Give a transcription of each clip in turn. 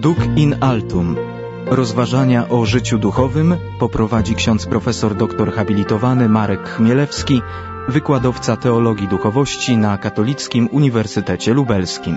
Duc in altum. Rozważania o życiu duchowym poprowadzi ksiądz profesor doktor habilitowany Marek Chmielewski, wykładowca teologii duchowości na Katolickim Uniwersytecie Lubelskim.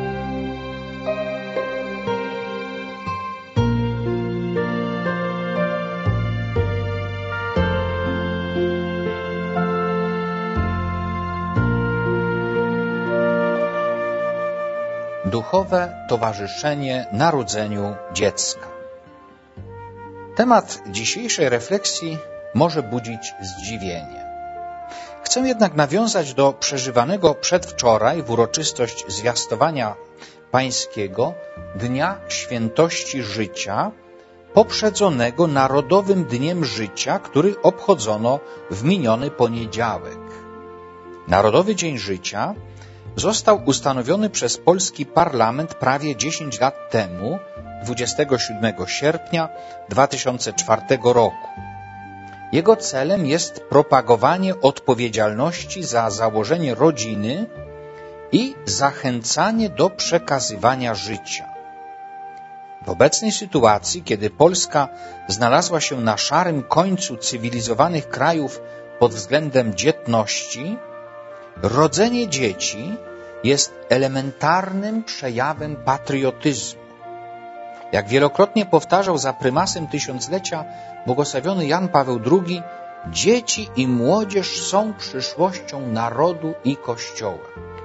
Duchowe towarzyszenie narodzeniu dziecka. Temat dzisiejszej refleksji może budzić zdziwienie. Chcę jednak nawiązać do przeżywanego przedwczoraj w uroczystość zwiastowania pańskiego Dnia Świętości Życia, poprzedzonego Narodowym Dniem Życia, który obchodzono w miniony poniedziałek. Narodowy Dzień Życia został ustanowiony przez polski parlament prawie 10 lat temu, 27 sierpnia 2004 roku. Jego celem jest propagowanie odpowiedzialności za założenie rodziny i zachęcanie do przekazywania życia. W obecnej sytuacji, kiedy Polska znalazła się na szarym końcu cywilizowanych krajów pod względem dzietności, rodzenie dzieci jest elementarnym przejawem patriotyzmu. Jak wielokrotnie powtarzał za prymasem tysiąclecia błogosławiony Jan Paweł II, dzieci i młodzież są przyszłością narodu i Kościoła.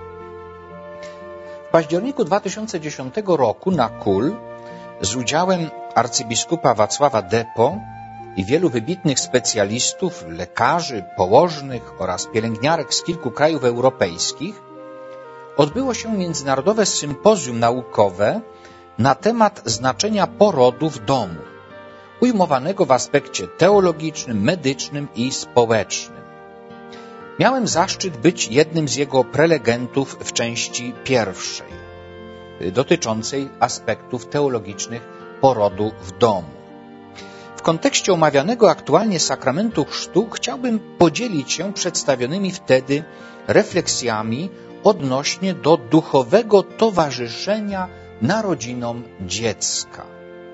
W październiku 2010 roku na KUL z udziałem arcybiskupa Wacława Depo i wielu wybitnych specjalistów, lekarzy, położnych oraz pielęgniarek z kilku krajów europejskich odbyło się międzynarodowe sympozjum naukowe na temat znaczenia porodu w domu, ujmowanego w aspekcie teologicznym, medycznym i społecznym. Miałem zaszczyt być jednym z jego prelegentów w części pierwszej, dotyczącej aspektów teologicznych porodu w domu. W kontekście omawianego aktualnie sakramentu chrztu chciałbym podzielić się przedstawionymi wtedy refleksjami odnośnie do duchowego towarzyszenia narodzinom dziecka.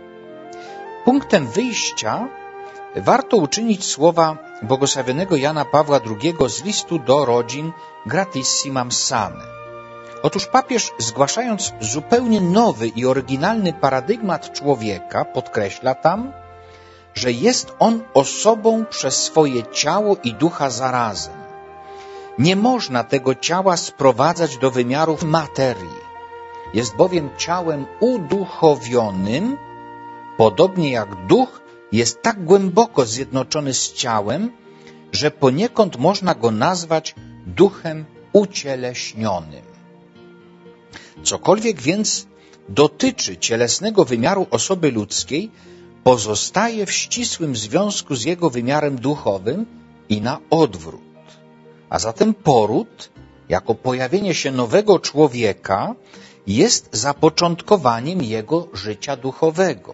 Punktem wyjścia warto uczynić słowa błogosławionego Jana Pawła II z listu do rodzin Gratissimam Sane. Otóż papież, zgłaszając zupełnie nowy i oryginalny paradygmat człowieka, podkreśla tam, że jest on osobą przez swoje ciało i ducha zarazem. Nie można tego ciała sprowadzać do wymiarów materii. Jest bowiem ciałem uduchowionym, podobnie jak duch jest tak głęboko zjednoczony z ciałem, że poniekąd można go nazwać duchem ucieleśnionym. Cokolwiek więc dotyczy cielesnego wymiaru osoby ludzkiej, pozostaje w ścisłym związku z jego wymiarem duchowym i na odwrót. A zatem poród, jako pojawienie się nowego człowieka, jest zapoczątkowaniem jego życia duchowego.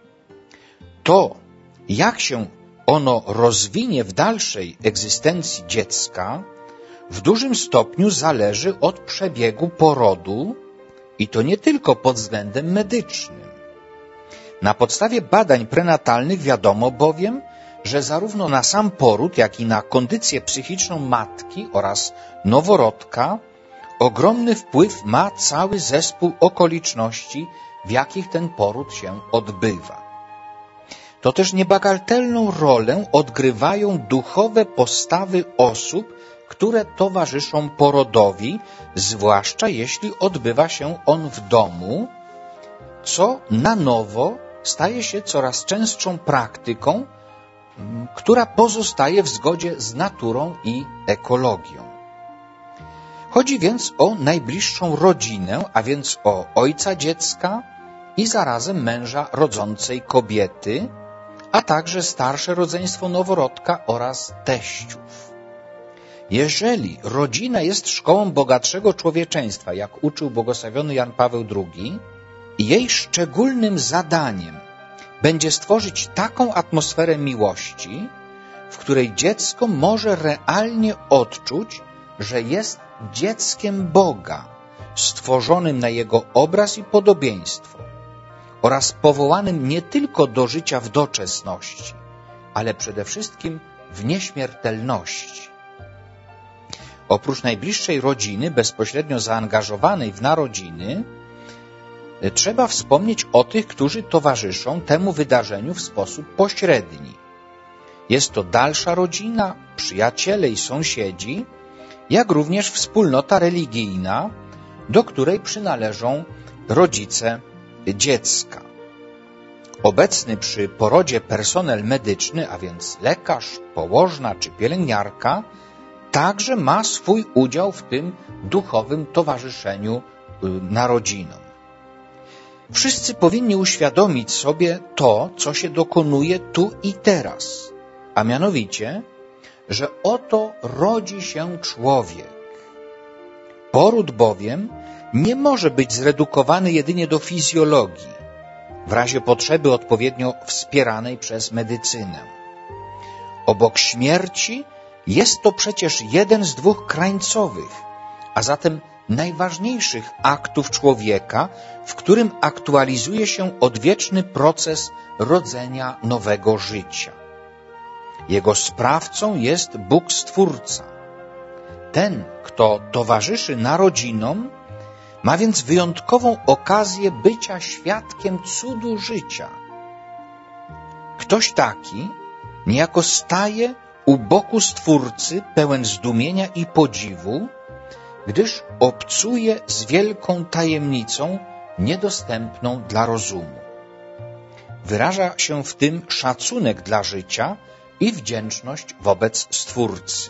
To, jak się ono rozwinie w dalszej egzystencji dziecka, w dużym stopniu zależy od przebiegu porodu i to nie tylko pod względem medycznym. Na podstawie badań prenatalnych wiadomo bowiem, że zarówno na sam poród, jak i na kondycję psychiczną matki oraz noworodka ogromny wpływ ma cały zespół okoliczności, w jakich ten poród się odbywa. To też niebagatelną rolę odgrywają duchowe postawy osób, które towarzyszą porodowi, zwłaszcza jeśli odbywa się on w domu, co na nowo staje się coraz częstszą praktyką, która pozostaje w zgodzie z naturą i ekologią. Chodzi więc o najbliższą rodzinę, a więc o ojca dziecka i zarazem męża rodzącej kobiety, a także starsze rodzeństwo noworodka oraz teściów. Jeżeli rodzina jest szkołą bogatszego człowieczeństwa, jak uczył błogosławiony Jan Paweł II, jej szczególnym zadaniem będzie stworzyć taką atmosferę miłości, w której dziecko może realnie odczuć, że jest dzieckiem Boga, stworzonym na Jego obraz i podobieństwo, oraz powołanym nie tylko do życia w doczesności, ale przede wszystkim w nieśmiertelności. Oprócz najbliższej rodziny, bezpośrednio zaangażowanej w narodziny, trzeba wspomnieć o tych, którzy towarzyszą temu wydarzeniu w sposób pośredni. Jest to dalsza rodzina, przyjaciele i sąsiedzi, jak również wspólnota religijna, do której przynależą rodzice dziecka. Obecny przy porodzie personel medyczny, a więc lekarz, położna czy pielęgniarka, także ma swój udział w tym duchowym towarzyszeniu narodzinom. Wszyscy powinni uświadomić sobie to, co się dokonuje tu i teraz, a mianowicie, że oto rodzi się człowiek. Poród bowiem nie może być zredukowany jedynie do fizjologii, w razie potrzeby odpowiednio wspieranej przez medycynę. Obok śmierci jest to przecież jeden z dwóch krańcowych, a zatem najważniejszych aktów człowieka, w którym aktualizuje się odwieczny proces rodzenia nowego życia. Jego sprawcą jest Bóg Stwórca. Ten, kto towarzyszy narodzinom, ma więc wyjątkową okazję bycia świadkiem cudu życia. Ktoś taki niejako staje u boku Stwórcy pełen zdumienia i podziwu, gdyż obcuje z wielką tajemnicą niedostępną dla rozumu. Wyraża się w tym szacunek dla życia i wdzięczność wobec Stwórcy.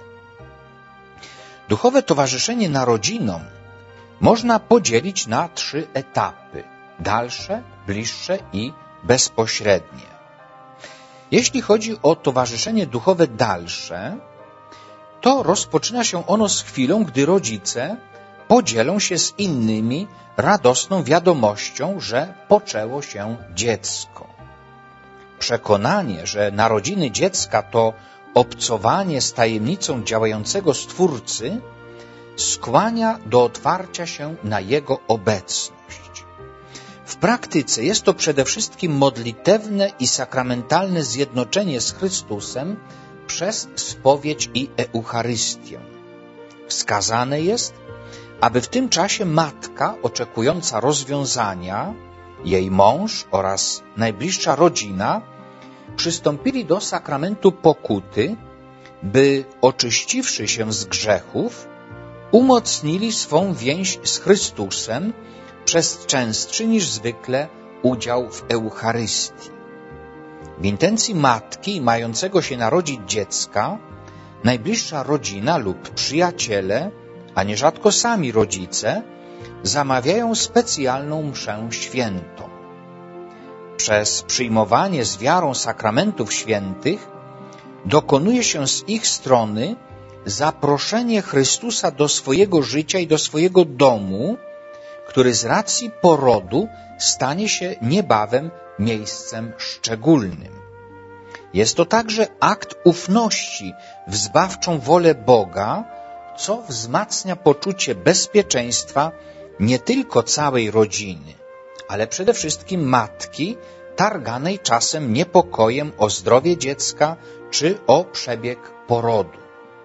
Duchowe towarzyszenie narodzinom można podzielić na 3 etapy: dalsze, bliższe i bezpośrednie. Jeśli chodzi o towarzyszenie duchowe dalsze, to rozpoczyna się ono z chwilą, gdy rodzice podzielą się z innymi radosną wiadomością, że poczęło się dziecko. Przekonanie, że narodziny dziecka to obcowanie z tajemnicą działającego Stwórcy, skłania do otwarcia się na Jego obecność. W praktyce jest to przede wszystkim modlitewne i sakramentalne zjednoczenie z Chrystusem przez spowiedź i Eucharystię. Wskazane jest, aby w tym czasie matka oczekująca rozwiązania, jej mąż oraz najbliższa rodzina przystąpili do sakramentu pokuty, by oczyściwszy się z grzechów, umocnili swą więź z Chrystusem przez częstszy niż zwykle udział w Eucharystii. W intencji matki mającego się narodzić dziecka, najbliższa rodzina lub przyjaciele, a nierzadko sami rodzice, zamawiają specjalną mszę świętą. Przez przyjmowanie z wiarą sakramentów świętych dokonuje się z ich strony zaproszenie Chrystusa do swojego życia i do swojego domu, który z racji porodu stanie się niebawem miejscem szczególnym. Jest to także akt ufności w zbawczą wolę Boga, co wzmacnia poczucie bezpieczeństwa nie tylko całej rodziny, ale przede wszystkim matki, targanej czasem niepokojem o zdrowie dziecka czy o przebieg porodu.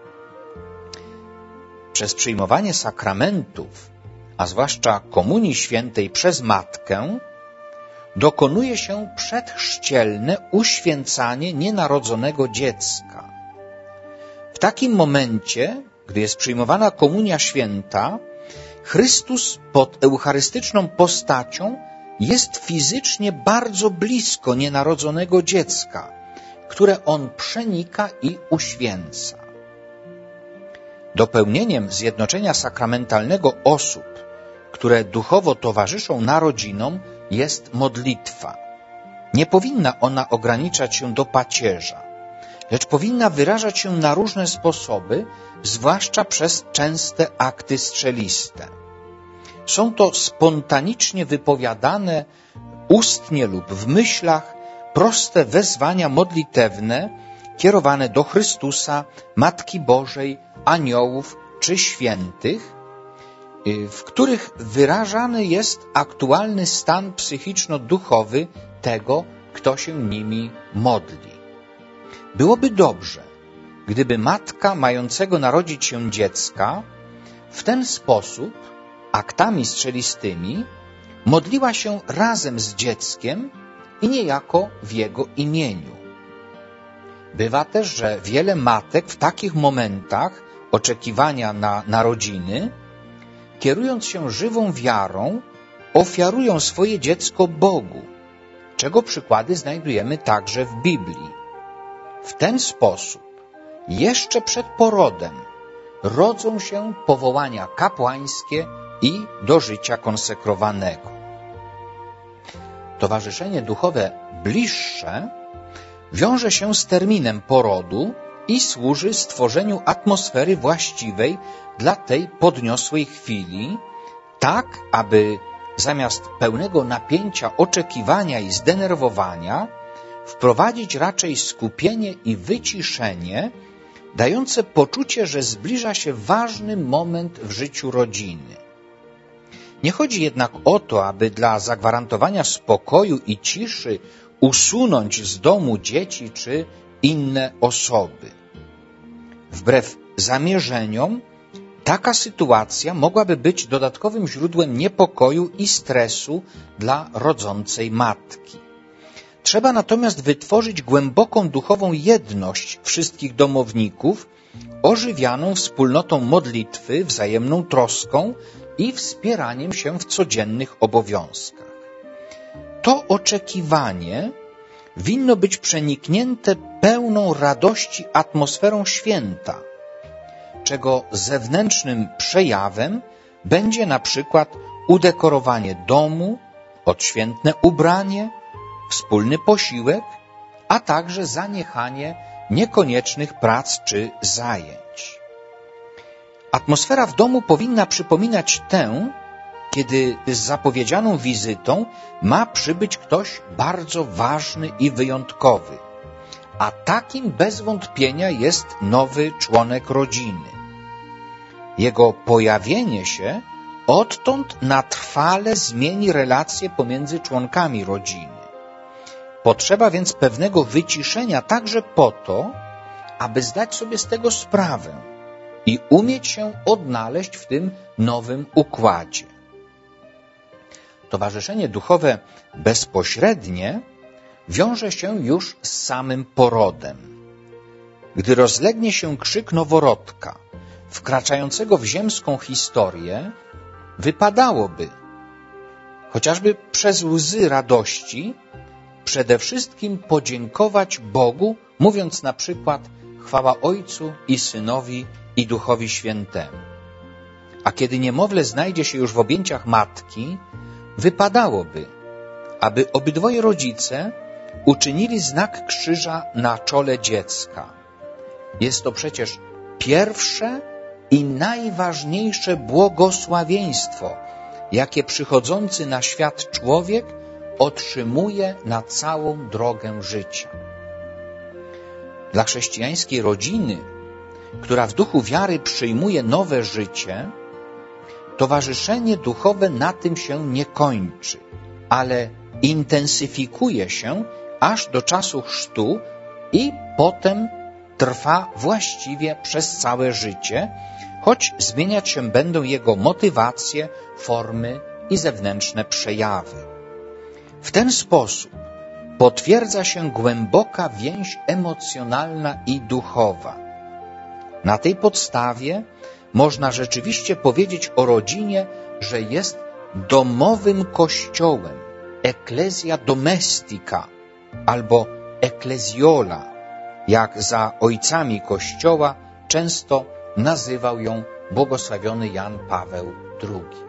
Przez przyjmowanie sakramentów, a zwłaszcza Komunii Świętej przez matkę, dokonuje się przedchrzcielne uświęcanie nienarodzonego dziecka. W takim momencie, gdy jest przyjmowana Komunia Święta, Chrystus pod eucharystyczną postacią jest fizycznie bardzo blisko nienarodzonego dziecka, które On przenika i uświęca. Dopełnieniem zjednoczenia sakramentalnego osób, które duchowo towarzyszą narodzinom, jest modlitwa. Nie powinna ona ograniczać się do pacierza, lecz powinna wyrażać się na różne sposoby, zwłaszcza przez częste akty strzeliste. Są to spontanicznie wypowiadane ustnie lub w myślach proste wezwania modlitewne kierowane do Chrystusa, Matki Bożej, aniołów czy świętych, w których wyrażany jest aktualny stan psychiczno-duchowy tego, kto się nimi modli. Byłoby dobrze, gdyby matka mającego narodzić się dziecka w ten sposób, aktami strzelistymi, modliła się razem z dzieckiem i niejako w jego imieniu. Bywa też, że wiele matek w takich momentach oczekiwania na narodziny, kierując się żywą wiarą, ofiarują swoje dziecko Bogu, czego przykłady znajdujemy także w Biblii. W ten sposób, jeszcze przed porodem, rodzą się powołania kapłańskie i do życia konsekrowanego. Towarzyszenie duchowe bliższe wiąże się z terminem porodu i służy stworzeniu atmosfery właściwej dla tej podniosłej chwili, tak aby zamiast pełnego napięcia, oczekiwania i zdenerwowania wprowadzić raczej skupienie i wyciszenie, dające poczucie, że zbliża się ważny moment w życiu rodziny. Nie chodzi jednak o to, aby dla zagwarantowania spokoju i ciszy usunąć z domu dzieci czy inne osoby. Wbrew zamierzeniom, taka sytuacja mogłaby być dodatkowym źródłem niepokoju i stresu dla rodzącej matki. Trzeba natomiast wytworzyć głęboką duchową jedność wszystkich domowników, ożywianą wspólnotą modlitwy, wzajemną troską i wspieraniem się w codziennych obowiązkach. To oczekiwanie winno być przeniknięte pełną radości atmosferą święta, czego zewnętrznym przejawem będzie na przykład udekorowanie domu, odświętne ubranie, wspólny posiłek, a także zaniechanie niekoniecznych prac czy zajęć. Atmosfera w domu powinna przypominać tę, kiedy z zapowiedzianą wizytą ma przybyć ktoś bardzo ważny i wyjątkowy, a takim bez wątpienia jest nowy członek rodziny. Jego pojawienie się odtąd na trwale zmieni relacje pomiędzy członkami rodziny. Potrzeba więc pewnego wyciszenia także po to, aby zdać sobie z tego sprawę i umieć się odnaleźć w tym nowym układzie. Towarzyszenie duchowe bezpośrednie wiąże się już z samym porodem. Gdy rozlegnie się krzyk noworodka, wkraczającego w ziemską historię, wypadałoby, chociażby przez łzy radości, przede wszystkim podziękować Bogu, mówiąc na przykład chwała Ojcu i Synowi i Duchowi Świętemu. A kiedy niemowlę znajdzie się już w objęciach matki, wypadałoby, aby obydwoje rodzice uczynili znak krzyża na czole dziecka. Jest to przecież pierwsze i najważniejsze błogosławieństwo, jakie przychodzący na świat człowiek otrzymuje na całą drogę życia. Dla chrześcijańskiej rodziny, która w duchu wiary przyjmuje nowe życie, towarzyszenie duchowe na tym się nie kończy, ale intensyfikuje się aż do czasu chrztu i potem trwa właściwie przez całe życie, choć zmieniać się będą jego motywacje, formy i zewnętrzne przejawy. W ten sposób potwierdza się głęboka więź emocjonalna i duchowa. Na tej podstawie można rzeczywiście powiedzieć o rodzinie, że jest domowym kościołem, ecclesia domestica albo ecclesiola, jak za ojcami Kościoła często nazywał ją błogosławiony Jan Paweł II.